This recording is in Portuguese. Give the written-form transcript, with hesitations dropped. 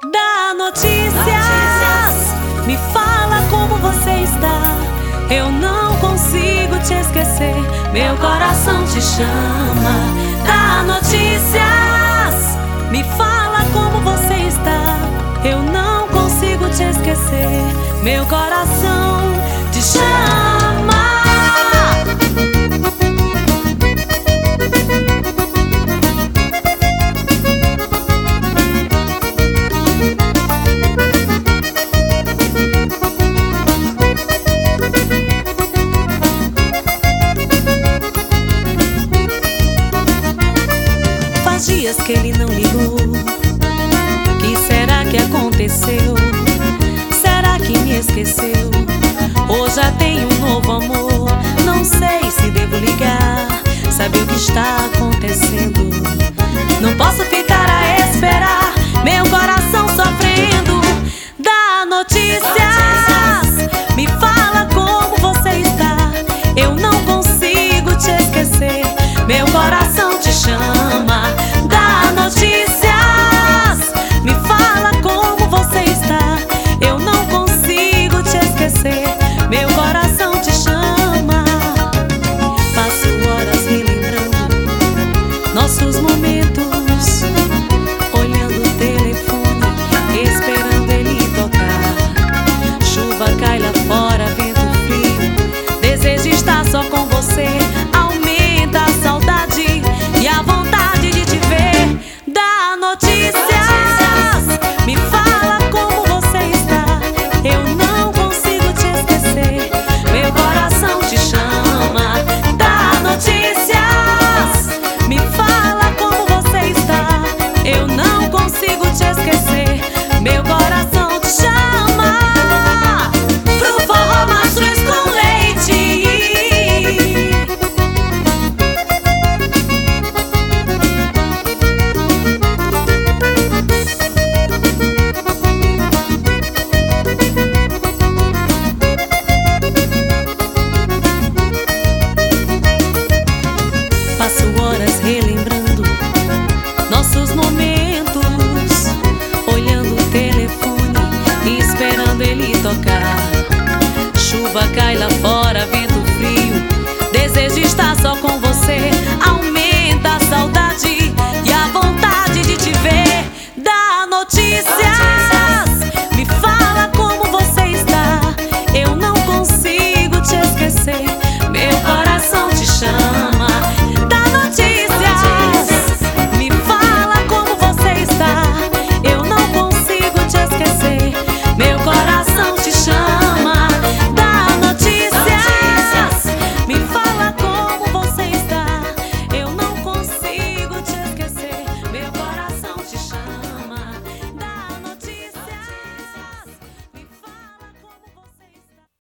Dá notícias, me fala como você está. Eu não consigo te esquecer, meu coração te chama. Dá notícias, me fala como você está. Eu não consigo te esquecer, meu coração te chama. Faz dias que ele não ligou. Que será que aconteceu? Será que me esqueceu? Ou já tem um novo amor? Não sei se devo ligar, saber o que está acontecendo. Não posso ficar a esperar, meu coração sofrendo. Dá notícias, me fala como você está. Eu não consigo te esquecer, meu coração te chama. Dá notícias, me fala como você está. Eu não consigo te esquecer, meu coração te chama. Passo horas relembrando nossos momentos, olhando o telefone, esperando ele tocar. Chuva cai lá fora, vento frio, desejo estar só com você. Aumenta a saudade e a vontade de te ver. Dá notícias, me fala como você está. Eu não consigo te esquecer, meu coração te chama. Dá notícias, me fala como você está. Eu não consigo te esquecer, meu coração te chama. Pro forró mastruz com leite. Passo horas relembrando nossos momentos, olhando o telefone e esperando ele tocar. Chuva cai